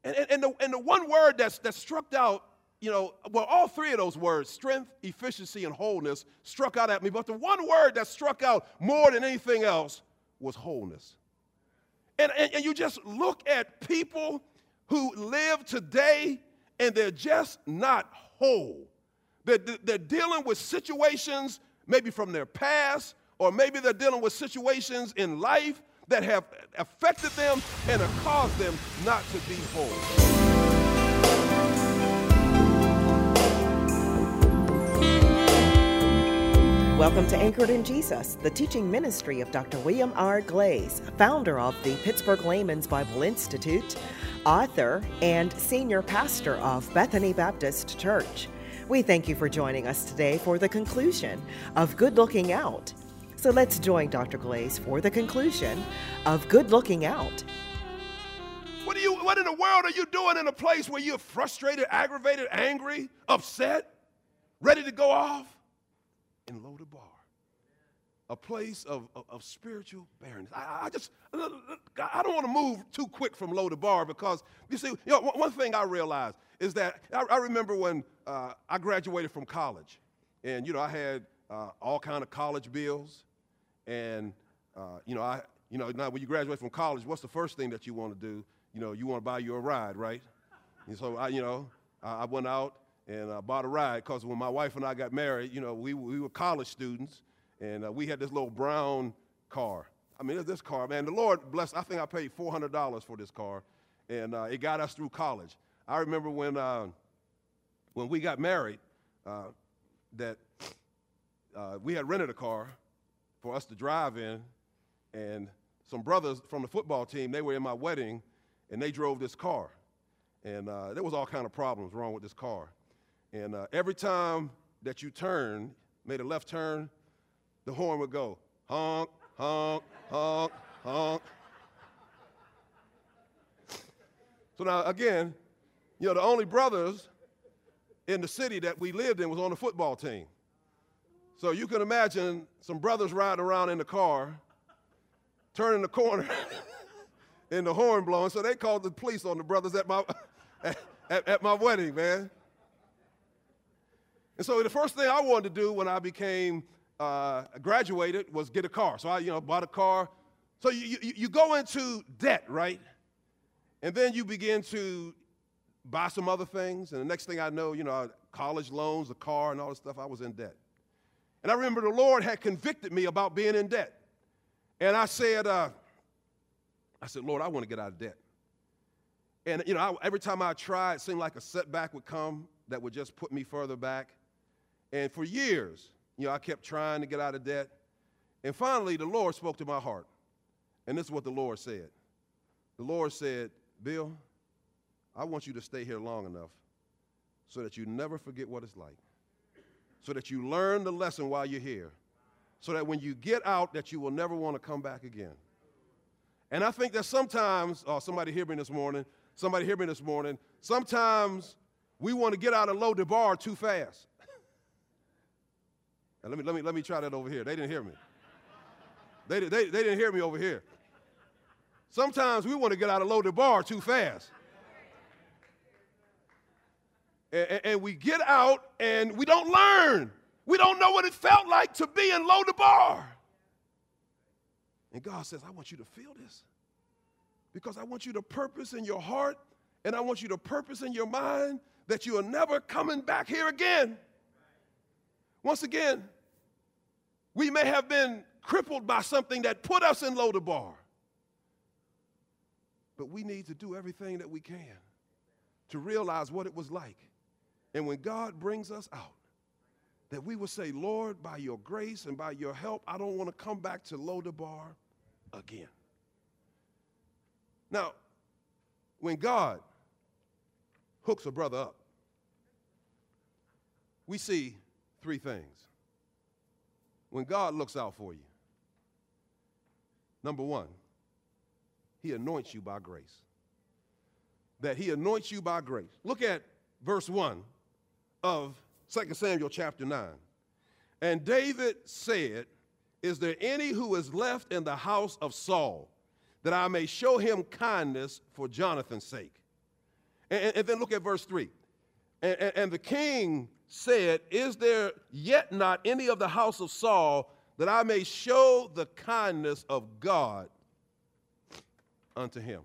And the one word that struck out, well, all three of those words, strength, efficiency, and wholeness, struck out at me. But the one word that struck out more than anything else was wholeness. And you just look at people who live today, and they're just not whole. They're dealing with situations maybe from their past, or maybe they're dealing with situations in life that have affected them and have caused them not to be whole. Welcome to Anchored in Jesus, the teaching ministry of Dr. William R. Glaze, founder of the Pittsburgh Layman's Bible Institute, author, and senior pastor of Bethany Baptist Church. We thank you for joining us today for the conclusion of Good Looking Out. So let's join Dr. Glaze for the conclusion of Good Looking Out. What in the world are you doing in a place where you're frustrated, aggravated, angry, upset, ready to go off? In Lodabar, a place of spiritual barrenness. I don't want to move too quick from Lodabar, because you see, one thing I realized is that I remember when I graduated from college, and I had all kind of college bills, and now when you graduate from college, what's the first thing that you want to do? You want to buy you a ride, right? And so I went out and bought a ride, because when my wife and I got married, we were college students, and we had this little brown car. I mean, this car, man, the Lord bless. I think I paid $400 for this car, and it got us through college. I remember when we got married, that we had rented a car for us to drive in, and some brothers from the football team, they were in my wedding, and they drove this car. And there was all kind of problems wrong with this car. And every time that you made a left turn, the horn would go, honk, honk, honk, honk. So now, again, the only brothers in the city that we lived in was on the football team. So you can imagine some brothers riding around in the car, turning the corner, and the horn blowing. So they called the police on the brothers at my wedding, man. And so the first thing I wanted to do when I became graduated was get a car. So I, bought a car. So you go into debt, right? And then you begin to buy some other things. And the next thing I know, college loans, a car, and all this stuff, I was in debt. And I remember the Lord had convicted me about being in debt. And I said, Lord, I want to get out of debt. And, every time I tried, it seemed like a setback would come that would just put me further back. And for years, I kept trying to get out of debt. And finally, the Lord spoke to my heart. And this is what the Lord said. The Lord said, Bill, I want you to stay here long enough so that you never forget what it's like, so that you learn the lesson while you're here, so that when you get out, that you will never want to come back again. And I think that sometimes, somebody hear me this morning, sometimes we want to get out of Lodabar too fast. Now let me try that over here. They didn't hear me. They didn't hear me over here. Sometimes we want to get out of Lodabar too fast. And we get out and we don't learn. We don't know what it felt like to be in Lodabar. And God says, I want you to feel this, because I want you to purpose in your heart, and I want you to purpose in your mind that you are never coming back here again. Once again, we may have been crippled by something that put us in Lodabar, but we need to do everything that we can to realize what it was like. And when God brings us out, that we will say, Lord, by your grace and by your help, I don't want to come back to Lodabar again. Now, when God hooks a brother up, we see three things. When God looks out for you, number one, he anoints you by grace. That he anoints you by grace. Look at verse 1 of 2 Samuel chapter 9. And David said, is there any who is left in the house of Saul, that I may show him kindness for Jonathan's sake? And then look at verse 3. And the king said, is there yet not any of the house of Saul that I may show the kindness of God unto him?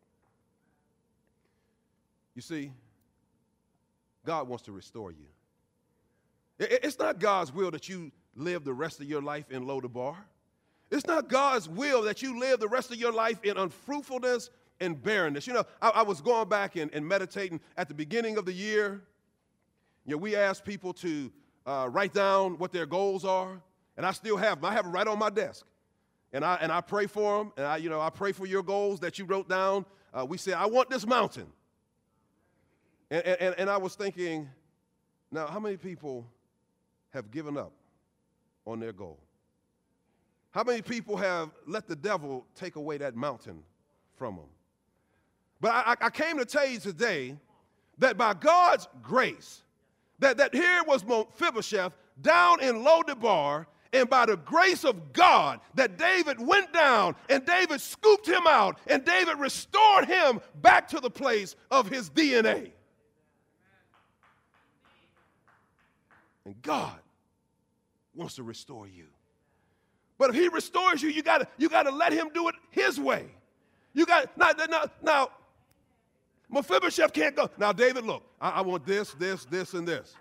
You see, God wants to restore you. It's not God's will that you live the rest of your life in Lodabar. It's not God's will that you live the rest of your life in unfruitfulness and barrenness. You know, I was going back and meditating at the beginning of the year. You know, we asked people to write down what their goals are, and I still have them. I have them right on my desk, and I pray for them, and I pray for your goals that you wrote down. We said, I want this mountain, and I was thinking, now how many people have given up on their goal? How many people have let the devil take away that mountain from them? But I came to tell you today that by God's grace, that here was Mephibosheth down in Lodabar, and by the grace of God, that David went down and David scooped him out and David restored him back to the place of his DNA. And God wants to restore you. But if he restores you, you got to let him do it his way. You got now Mephibosheth can't go. Now, David, look, I want this, and this.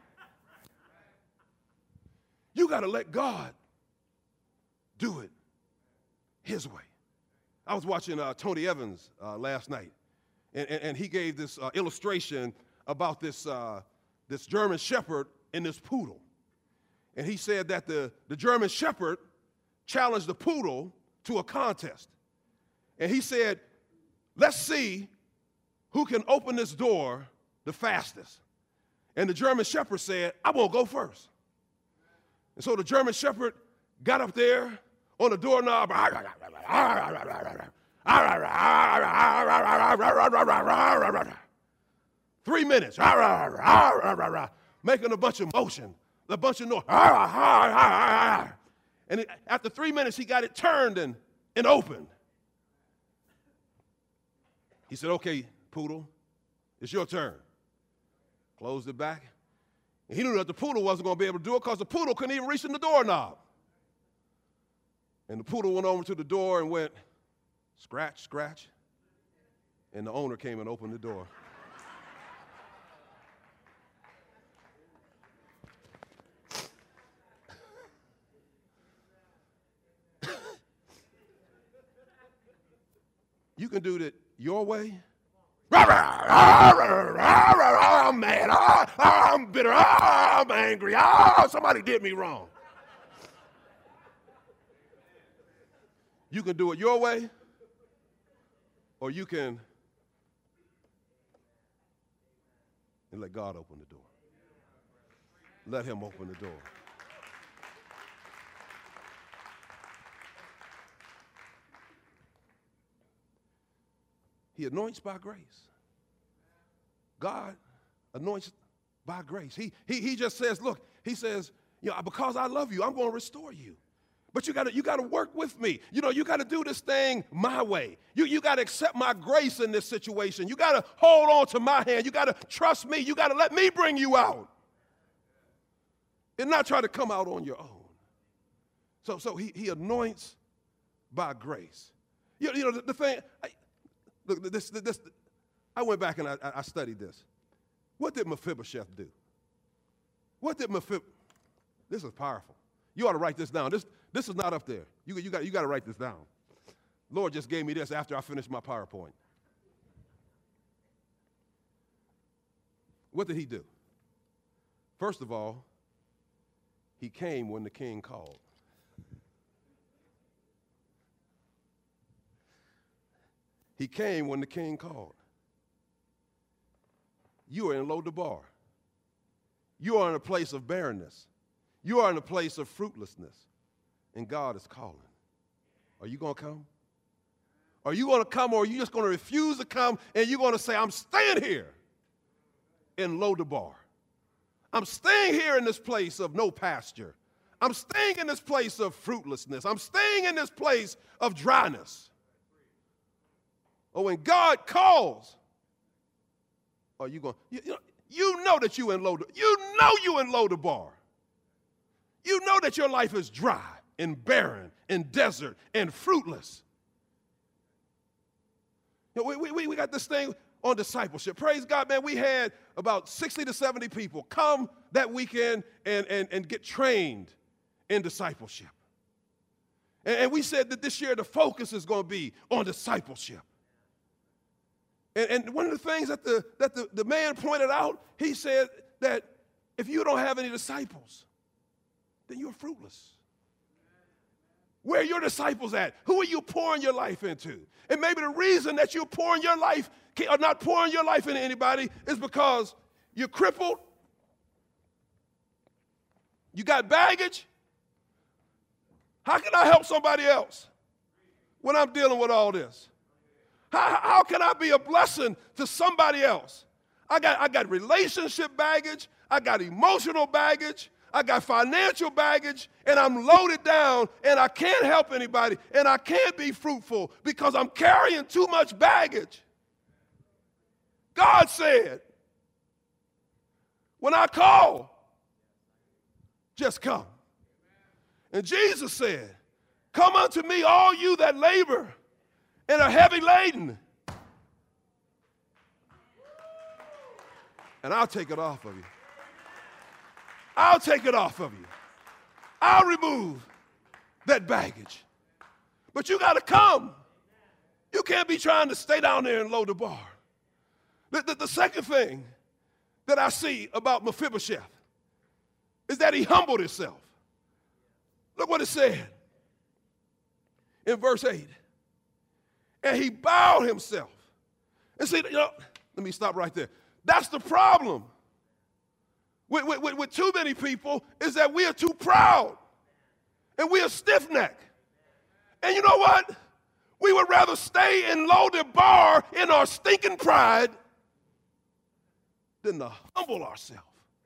You got to let God do it his way. I was watching Tony Evans last night, and he gave this illustration about this German Shepherd and this poodle. And he said that the German Shepherd challenged the poodle to a contest. And he said, let's see who can open this door the fastest. And the German Shepherd said, I won't go first. And so the German Shepherd got up there on the doorknob, 3 minutes, making a bunch of motion, a bunch of noise. And after 3 minutes, he got it turned and opened. He said, okay, poodle, it's your turn. Closed it back. And he knew that the poodle wasn't going to be able to do it because the poodle couldn't even reach in the doorknob. And the poodle went over to the door and went, scratch, scratch. And the owner came and opened the door. You can do that your way. I'm mad. I'm bitter. I'm angry. Somebody did me wrong. You can do it your way, or you can and let God open the door. Let him open the door. He anoints by grace. God anoints by grace. He just says, look, he says, because I love you, I'm going to restore you. But you got to work with me. You got to do this thing my way. You got to accept my grace in this situation. You got to hold on to my hand. You got to trust me. You got to let me bring you out. And not try to come out on your own. So he anoints by grace. The thing, look, this, I went back and I studied this. What did Mephibosheth do? This is powerful. You ought to write this down. This is not up there. You got to write this down. Lord just gave me this after I finished my PowerPoint. What did he do? First of all, he came when the king called. He came when the king called. You are in Lodabar. You are in a place of barrenness. You are in a place of fruitlessness. And God is calling. Are you going to come? Are you going to come, or are you just going to refuse to come and you're going to say, I'm staying here in Lodabar. I'm staying here in this place of no pasture. I'm staying in this place of fruitlessness. I'm staying in this place of dryness. Or when God calls, are you going? You know that you in Lodabar. You know you in Lodabar. You know that your life is dry and barren and desert and fruitless. You know, we got this thing on discipleship. Praise God, man. We had about 60 to 70 people come that weekend and get trained in discipleship. And we said that this year the focus is going to be on discipleship. And one of the things that the man pointed out, he said that if you don't have any disciples, then you're fruitless. Where are your disciples at? Who are you pouring your life into? And maybe the reason that you're pouring your life or not pouring your life into anybody is because you're crippled, you got baggage. How can I help somebody else when I'm dealing with all this? How can I be a blessing to somebody else? I got relationship baggage, I got emotional baggage, I got financial baggage, and I'm loaded down, and I can't help anybody, and I can't be fruitful because I'm carrying too much baggage. God said, when I call, just come. And Jesus said, come unto me, all you that labor and are heavy laden, and I'll take it off of you. I'll take it off of you. I'll remove that baggage. But you got to come. You can't be trying to stay down there and Lodabar. The second thing that I see about Mephibosheth is that he humbled himself. Look what it said in verse 8. And he bowed himself. And see, let me stop right there. That's the problem with too many people, is that we are too proud and we are stiff-necked. And you know what? We would rather stay in Lodabar in our stinking pride than to humble ourselves.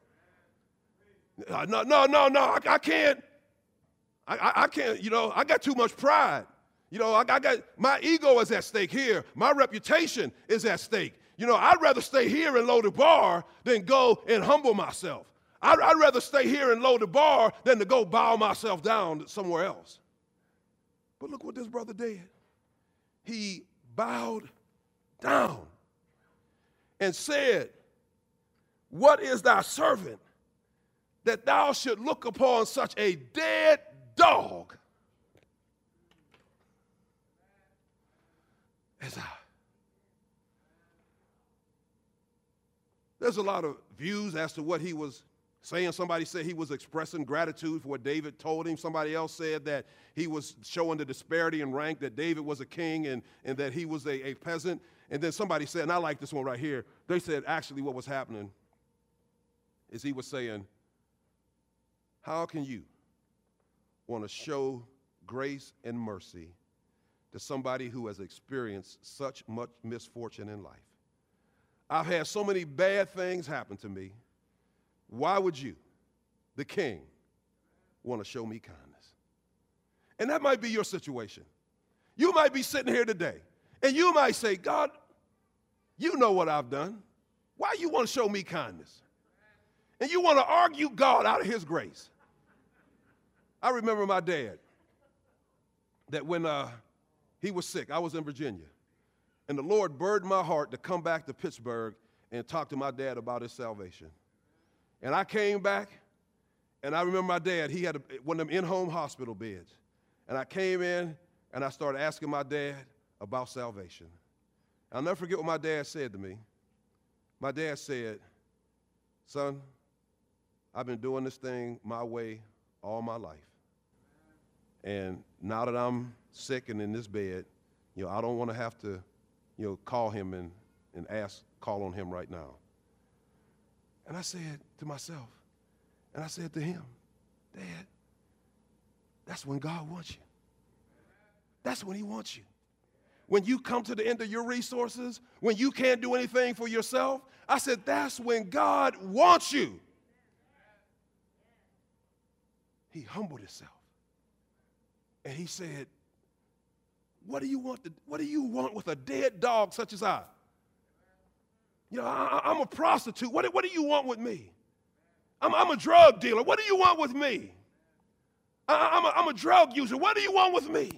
No, I can't. I can't, I got too much pride. I got, my ego is at stake here. My reputation is at stake. I'd rather stay here in Lodabar than go and humble myself. I'd rather stay here in Lodabar than to go bow myself down somewhere else. But look what this brother did. He bowed down and said, what is thy servant that thou should look upon such a dead dog as I? There's a lot of views as to what he was saying. Somebody said he was expressing gratitude for what David told him. Somebody else said that he was showing the disparity in rank, that David was a king and that he was a peasant. And then somebody said, and I like this one right here, they said actually what was happening is he was saying, how can you want to show grace and mercy to somebody who has experienced such much misfortune in life? I've had so many bad things happen to me. Why would you, the king, want to show me kindness? And that might be your situation. You might be sitting here today, and you might say, God, you know what I've done. Why you want to show me kindness? And you want to argue God out of his grace. I remember my dad, that when he was sick, I was in Virginia, and the Lord burdened my heart to come back to Pittsburgh and talk to my dad about his salvation. And I came back, and I remember my dad, he had one of them in-home hospital beds. And I came in, and I started asking my dad about salvation. I'll never forget what my dad said to me. My dad said, son, I've been doing this thing my way all my life. And now that I'm sick and in this bed, I don't want to have to, call him and call on him right now. And I said to myself, and I said to him, Dad, that's when God wants you. That's when he wants you. When you come to the end of your resources, when you can't do anything for yourself, I said, that's when God wants you. He humbled himself. And he said, what do you want with a dead dog such as I? You know, I'm a prostitute. What do you want with me? I'm a drug dealer. What do you want with me? I'm a drug user. What do you want with me?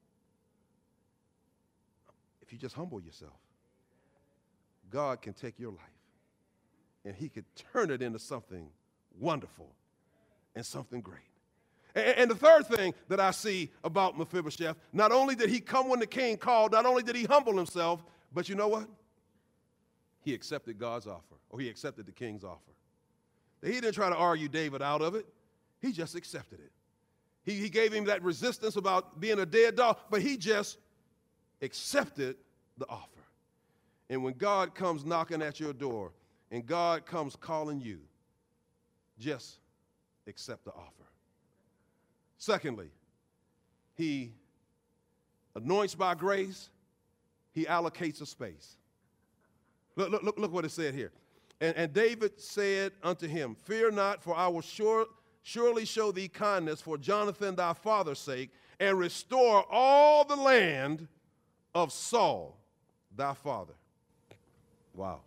If you just humble yourself, God can take your life and he could turn it into something wonderful and something great. And the third thing that I see about Mephibosheth, not only did he come when the king called, not only did he humble himself, but you know what? He accepted God's offer, or he accepted the king's offer. He didn't try to argue David out of it. He just accepted it. He gave him that resistance about being a dead dog, but he just accepted the offer. And when God comes knocking at your door and God comes calling you, just accept the offer. Secondly, he anoints by grace, he allocates a space. Look what it said here. And David said unto him, fear not, for I will surely show thee kindness for Jonathan thy father's sake, and restore all the land of Saul thy father. Wow.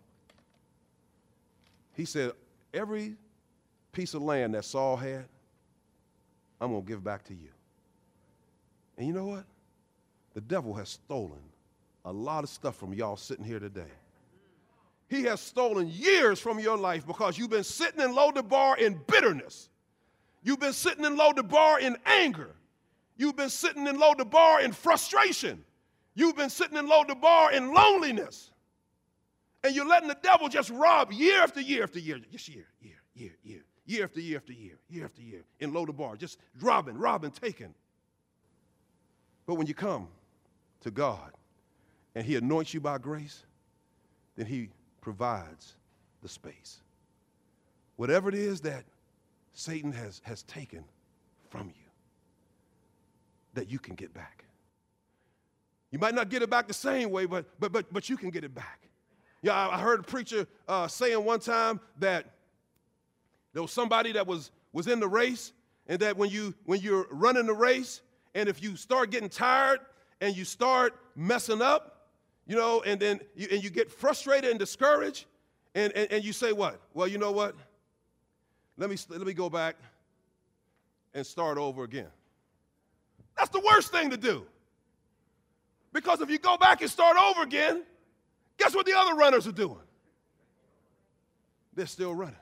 He said, every piece of land that Saul had, I'm going to give back to you. And you know what? The devil has stolen a lot of stuff from y'all sitting here today. He has stolen years from your life because you've been sitting in Lo-Debar in bitterness. You've been sitting in Lo-Debar in anger. You've been sitting in Lo-Debar in frustration. You've been sitting in Lo-Debar in loneliness. And you're letting the devil just rob year after year after year, just year after year after year in Lo-Debar, just robbing, taking. But when you come to God and he anoints you by grace, then he provides the space. Whatever it is that Satan has taken from you, that you can get back. You might not get it back the same way, but you can get it back. Yeah, I heard a preacher saying one time that there was somebody that was in the race, and that when you're running the race, and if you start getting tired and you start messing up, you know, and then you get frustrated and discouraged, and you say what? Well, you know what? Let me go back and start over again. That's the worst thing to do. Because if you go back and start over again, guess what the other runners are doing? They're still running.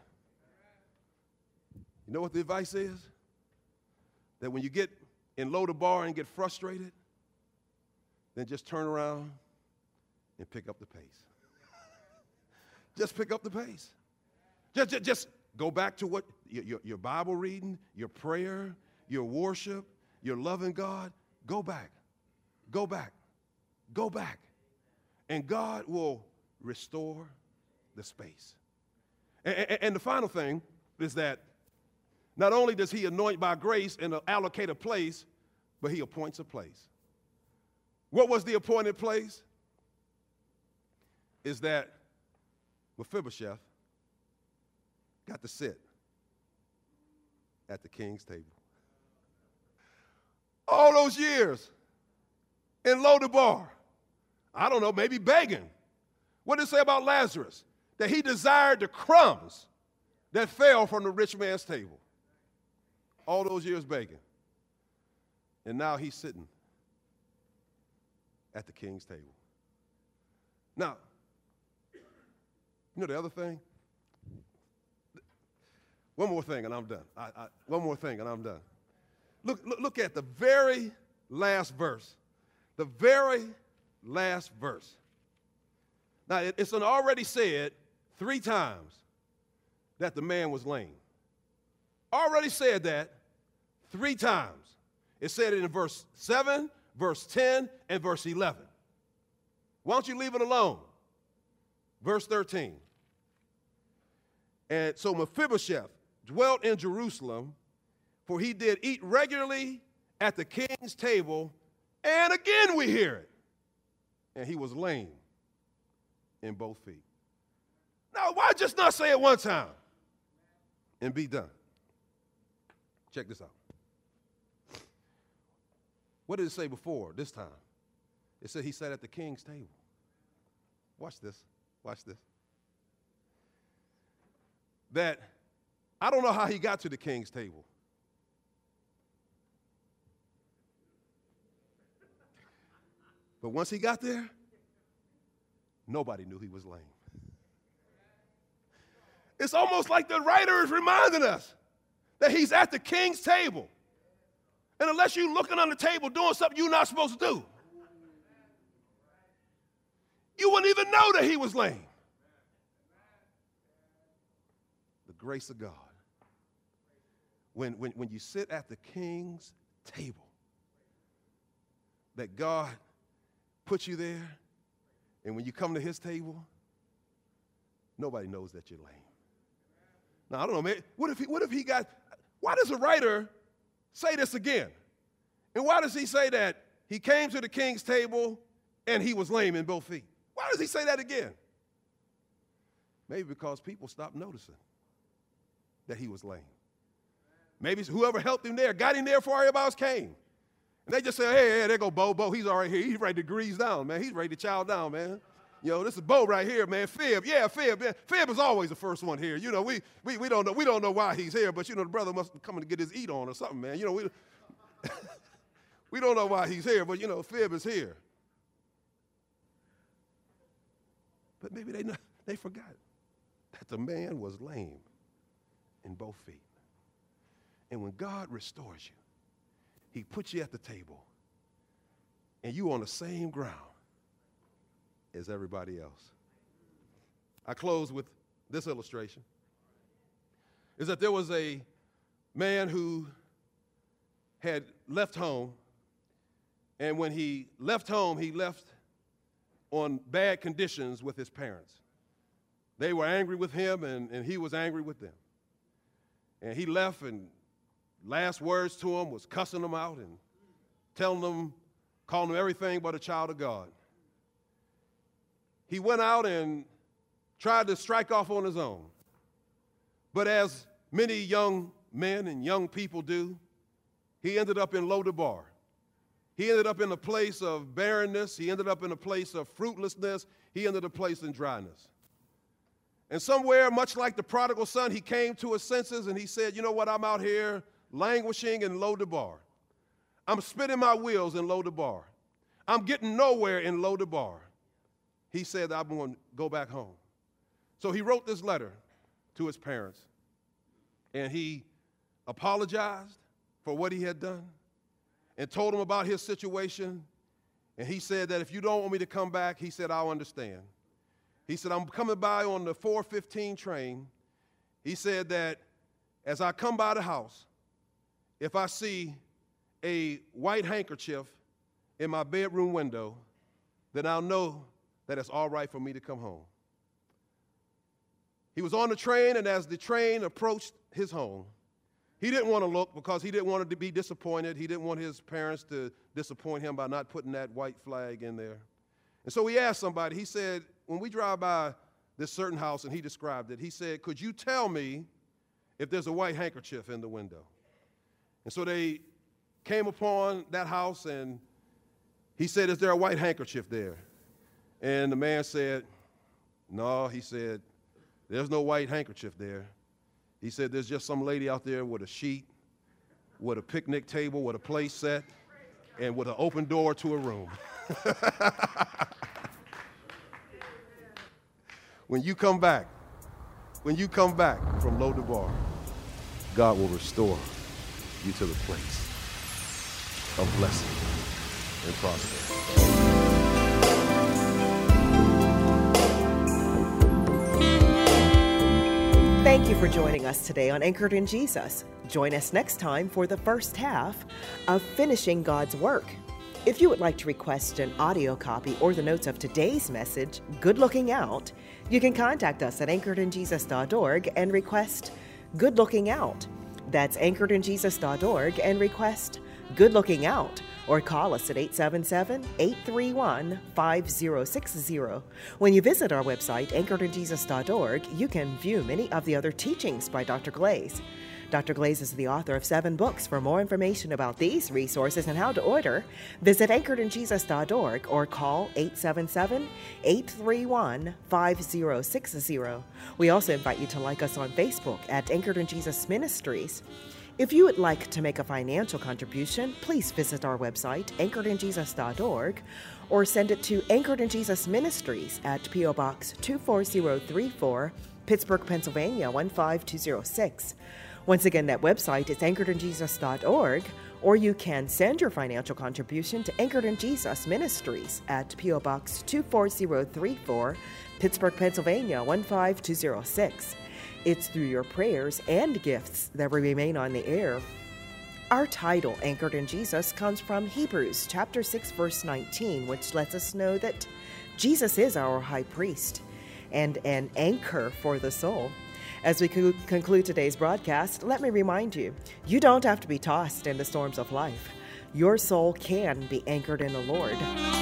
You know what the advice is? That when you get in Lo-Debar and get frustrated, then just turn around and pick up the pace. Just pick up the pace. Just go back to what your Bible reading, your prayer, your worship, your loving God. Go back. Go back. Go back. And God will restore the space. And the final thing is that not only does he anoint by grace and allocate a place, but he appoints a place. What was the appointed place? Is that Mephibosheth got to sit at the king's table. All those years in Lo-Debar, I don't know, maybe begging. What did it say about Lazarus? That he desired the crumbs that fell from the rich man's table. All those years begging. And now he's sitting at the king's table. Now, you know the other thing? One more thing and I'm done. One more thing and I'm done. Look at the very last verse. The very last verse. Now, it's already said 3 times that the man was lame. Already said that 3 times. It said it in verse 7, verse 10, and verse 11. Why don't you leave it alone? Verse 13. And so Mephibosheth dwelt in Jerusalem, for he did eat regularly at the king's table, and again we hear it. And he was lame in both feet. Now, why just not say it one time and be done? Check this out. What did it say before this time? It said he sat at the king's table. Watch this. Watch this. that I don't know how he got to the king's table. But once he got there, nobody knew he was lame. It's almost like the writer is reminding us that he's at the king's table. And unless you're looking on the table doing something you're not supposed to do, you wouldn't even know that he was lame. The grace of God. When you sit at the king's table, that God put you there, and when you come to his table, nobody knows that you're lame. Now, I don't know, man, what if he got, why does the writer say this again? And why does he say that he came to the king's table and he was lame in both feet? Why does he say that again? Maybe because people stopped noticing that he was lame. Maybe whoever helped him there got him there before everybody else came. And they just say, hey, there go Bo. Bo, he's already here. He's ready to grease down, man. He's ready to chow down, man. You know, this is Bo right here, man. Fib, yeah, Fib. Man. Fib is always the first one here. You know, we don't know why he's here, but you know, the brother must be coming to get his eat on or something, man. You know, we don't know why he's here, but you know, Fib is here. But maybe they forgot that the man was lame in both feet. And when God restores you, he puts you at the table, and you on the same ground as everybody else. I close with this illustration. Is that there was a man who had left home, and when he left home, he left on bad conditions with his parents. They were angry with him, and he was angry with them. And he left, and last words to him was cussing them out and telling them, calling them everything but a child of God. He went out and tried to strike off on his own. But as many young men and young people do, he ended up in Lodabar. He ended up in a place of barrenness. He ended up in a place of fruitlessness. He ended up in a place in dryness. And somewhere, much like the prodigal son, he came to his senses and he said, you know what, I'm out here languishing in Lodabar. I'm spinning my wheels in Lodabar. I'm getting nowhere in Lodabar. He said, I'm going to go back home. So he wrote this letter to his parents, and he apologized for what he had done and told them about his situation. And he said that if you don't want me to come back, he said, I'll understand. He said, I'm coming by on the 4:15 train. He said that as I come by the house, if I see a white handkerchief in my bedroom window, then I'll know that it's all right for me to come home. He was on the train, and as the train approached his home, he didn't want to look because he didn't want to be disappointed. He didn't want his parents to disappoint him by not putting that white flag in there. And so he asked somebody, he said, when we drive by this certain house, and he described it, he said, could you tell me if there's a white handkerchief in the window? And so they came upon that house, and he said, is there a white handkerchief there? And the man said, no, he said, there's no white handkerchief there. He said, there's just some lady out there with a sheet, with a picnic table, with a place set, and with an open door to a room. When you come back from Lodabar, God will restore you to the place of blessing and prosperity. Thank you for joining us today on Anchored in Jesus. Join us next time for the first half of Finishing God's Work. If you would like to request an audio copy or the notes of today's message, Good Looking Out, you can contact us at anchoredinjesus.org and request Good Looking Out. That's anchoredinjesus.org and request Good Looking Out, or call us at 877-831-5060. When you visit our website, anchoredinjesus.org, you can view many of the other teachings by Dr. Glaze. Dr. Glaze is the author of 7 books. For more information about these resources and how to order, visit anchoredinjesus.org or call 877-831-5060. We also invite you to like us on Facebook at Anchored in Jesus Ministries. If you would like to make a financial contribution, please visit our website, anchoredinjesus.org, or send it to Anchored in Jesus Ministries at P.O. Box 24034, Pittsburgh, Pennsylvania 15206. Once again, that website is anchoredinjesus.org, or you can send your financial contribution to Anchored in Jesus Ministries at P.O. Box 24034, Pittsburgh, Pennsylvania 15206. It's through your prayers and gifts that we remain on the air. Our title, Anchored in Jesus, comes from Hebrews chapter 6, verse 19, which lets us know that Jesus is our high priest and an anchor for the soul. As we conclude today's broadcast, let me remind you, you don't have to be tossed in the storms of life. Your soul can be anchored in the Lord.